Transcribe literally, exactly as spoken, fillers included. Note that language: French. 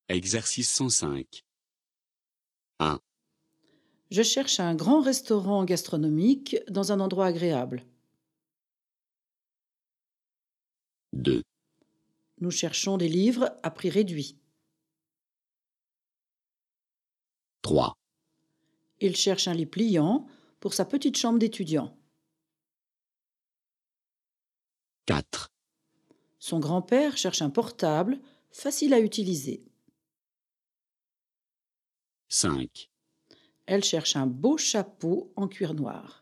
Exercice cent cinq. un. Je cherche un grand restaurant gastronomique dans un endroit agréable. deux. Nous cherchons des livres à prix réduit. trois. Il cherche un lit pliant pour sa petite chambre d'étudiant. quatre. Son grand-père cherche un portable facile à utiliser. cinq. Elle cherche un beau chapeau en cuir noir.